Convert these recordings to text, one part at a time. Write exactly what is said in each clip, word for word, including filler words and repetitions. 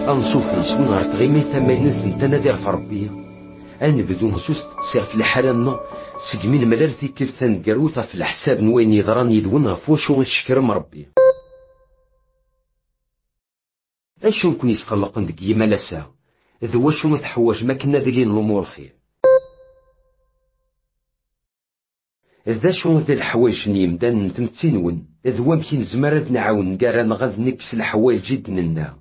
أنصوف نسون غير تغيمي تماينوت نتانا دير في ربي. أنا بدون سوس تصير في الحالة سقمي الملالتي كيف تنقروثا في الحساب نوين يضران يدون غفوشو نشكرم ربي. أشو نكون يسقلقن ديك يمالسا إذ واشو متحواج ما كنا ديرين الأمور الخير. إذا شو ذي الحوايج نيمدان نتمتينون إذ وامكن زمرد نعاون قارن غاد نكس الحوايج جدا لنا.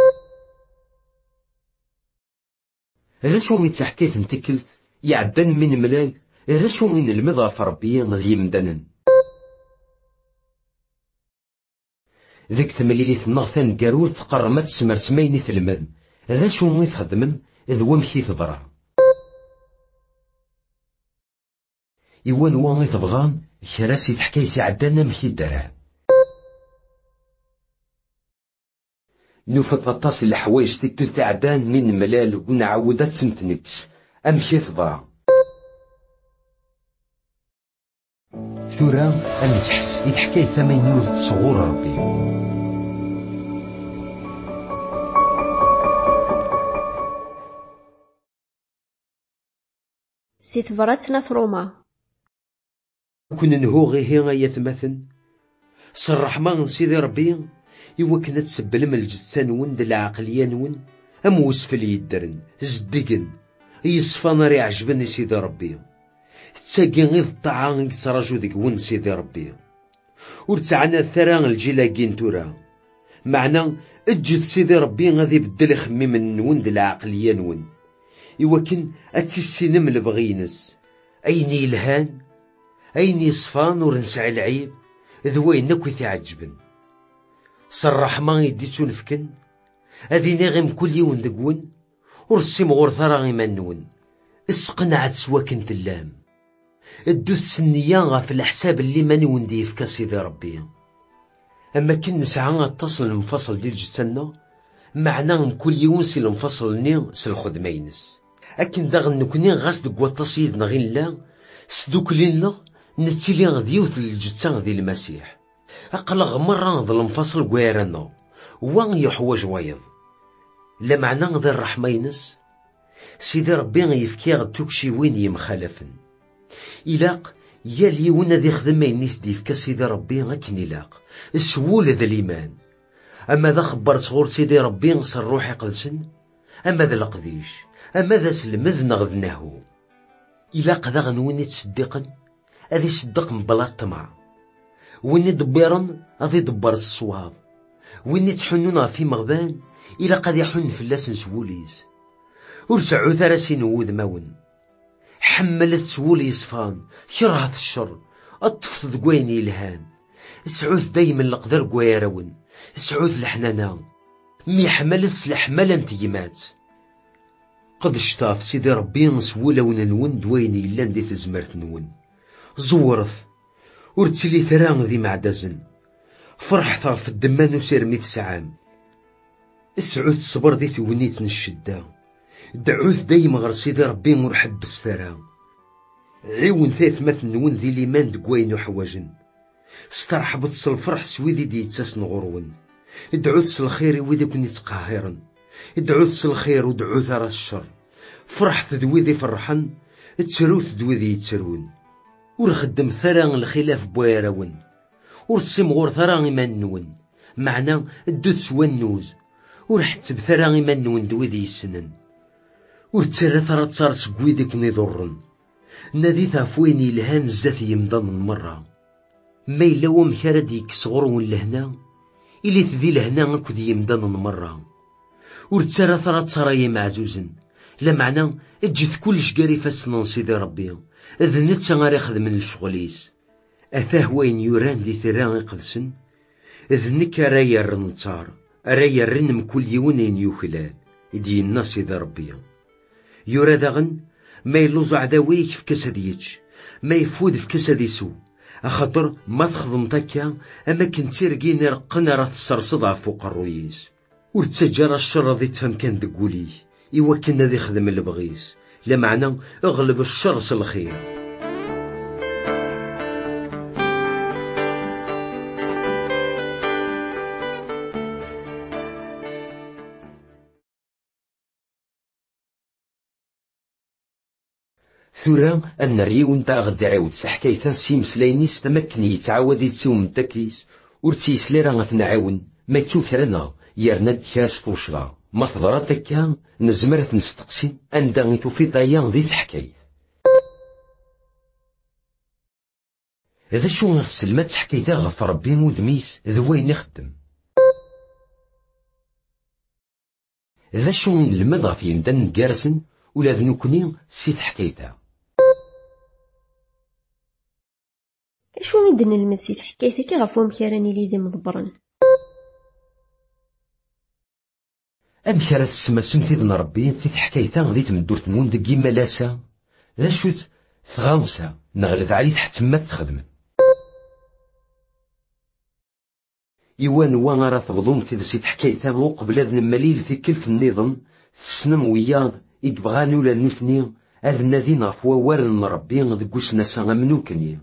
إذا شو متحكيت نتكلت يعدن من ملال إذا شو من المضى في ربي يمدانا. ذيك ثمليليت النغثان قارور تقرمت سمر سميني ثلمن إذا شو مي تخدمن إذ وامكي تضرع. إيوان واني تبغان كراسي حكايتي عدانا مكي الدرع. نوفت الطاس الحوايج تكتل تعدان من ملال ونعودات سمت نكس أمشي تضرع. ثورا أمسحس الحكاية ثمانية صغور ربي. سي تبراتنا ثروما كنا نهوغي هي يتمثل صرح ما سيدي ربي يوكنا تسبل من الجثان ون دل العقلية ون أم وسفل يدرن زدقن يصفى ناري عجبني سيدي ربي تساقي غيظ الطعام تراجو ذيك ون سيدي ربي ورتعنا الثران الجيلاقين تورا معنى اجد سيدي ربي غادي بدل خمي من ون دل العقلية ون يوكن أتسينم البغينس أين يلهان أين يصفان ورنسع العيب ذوين نكو تعجبن صرح ما يديتون فكن هذي نغم كل يوم دقون ورسم غور ثرى منون اسقنعت سواكن تلام الدوث سنية في الحساب اللي ماني وندي في كاسيدي ربي. أما كن نسعى اتصل المفصل ديال جسنا معناه كل يوم سي المفصل ني سي الخدمينس أكن داغن نكوني غاس دقوا التصيد نغين لا سدوك لنا نتيلي غديوث الجتان ذي المسيح أقلغ مرة ذا المفصل قويرنا وان يحوج ويض لا معنى ذا الرحمينس سيدي ربي يفكي غدوكشي وين يمخالفن إلاق يالي ونا ذي خدمين نسدي في كسيدي ربي غاكن إلاق السهول ذا الإيمان. أما ذا خبر صغور سيدي ربي نصر روحي قدسن أما ذا القديش أما ذا سلمذ نغذناهو إلاق ذا غنوني تصدقن أذي صدق مبلا الطمع ويني دبيرن أذي دبر الصواب ويني تحنونا في مغبان إلا قد يحن في اللاس نسوليس ورسعو ثراسي نوود ماون حملت سولي صفان كرهت الشر أطفت ذقويني الهان سعوث دايما لقدر قويرون سعوث الحنانا مي حملت سلحمالا انتيمات قد اشتاف سيدي ربي نسولا وننون دويني إلا ندي تزمرت نون زورث ورتلي ثران ذي معدزن فرحت في الدمان وسير ميت سعام اسعود الصبر ذي ثونيت الشدة دعوث دايما غير سيدي ربي مرحب بالسترا عيون ثاث مثل نون ذي ليمان دقوين وحواجن استرحبت الفرح سويدي دي يتساسن غرون دعوت الخير ويدي كون يتقاهرن دعوت الخير ودعوت راه الشر فرحت ذويدي فرحن تروث ذويدي يتسرون ورخدم ثران الخلاف بويرون ورسم غور ثران منون معنى الدوت سوانوز ورحت بثران منون دويدي السنن ورتسرى ثرى تصار سكويدك نضرن نادي ثافويني لهان زاث يمضان المرة ما إلا ومكارد يكسغرون لهنا إلي تذي لهنا أكد يمضان المرة ورتسرى ثرى تصرى معزوزن لا معنى اجت كلش قاري فاسنان سيدي ربي إذ نتسا غير يخدم من الشغليس أثاه وين يوران دي ثران يقدسن إذ نكا رايا الرنصار رايا الرنم كل يونين يوخلال يدينا سيدي ربي يورا داغن ما يلوز عداويك في كسديتش ما يفود في كسديسو أخطر ما تخدم تكا أما كنت رقين رقنا راه تسرصدها فوق الرويس ورتسجر الشر ذي تفهم كان دقولي إوا كنا ذي خدم البغيس لا معنى اغلب الشر الخير. ثورا أن ريو نتا غدا عاود سحكايتان سيمسلاينيس تمكن يتعاود يتسوم تاكيس ورتيسلي راه غتنعاون ما يتوكرنا يرنا كاس فوشرا ما تضرات هكا نزمرت نستقسي أندا غيتو في طيان ذي تحكايت. هذا شو غسل ما تحكيتها غف ربي مودميس ذوين يخدم. هذا شو المضى في مدن جارسن ولا ذنوكني سي تحكيتها. شو ميدن المدسي تحكيتها كي غفوهم كيراني لي ذي مضبرن. أمك راه تسمى سمتي ذن ربي تي تحكيتها غدي تمدورت نون دقي ملاسة ذا شوت ثغامسة نغلد علي تحت ما تخدم. إيوان وان راه تبضوم تدسي تحكيتها وقبل أذن مليل في كلف النظام تسنم وياض يقبغاني ولا نوثني هذا النادي نغفوا وارن ربي غدقوش ناسا غمنوكني.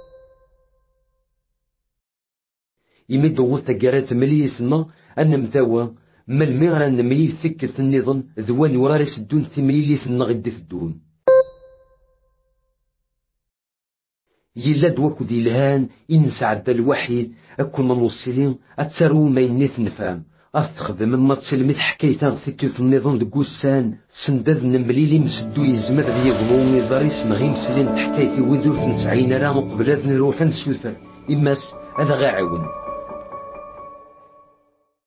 يمد وغوث تقارات مليثنا أن متاوى ملمي غرا نمليل ثكت النظام ذواني وراري سدون ثمليليثنا غدي تدون. يلا دوكو دي الهان إنسعد الوحيد أكون موصلين أتسارو ما ينيث نفهم أتخدم ما تسلمي حكايتها ثكت النظام دقوسان سنداد نمليلي مسدو يزمر ذي يظلوم يضاريس نغي مسلين حكايتي وذوث نسعين راه مقبلات نروح نسوثر إماس هذا غاعون.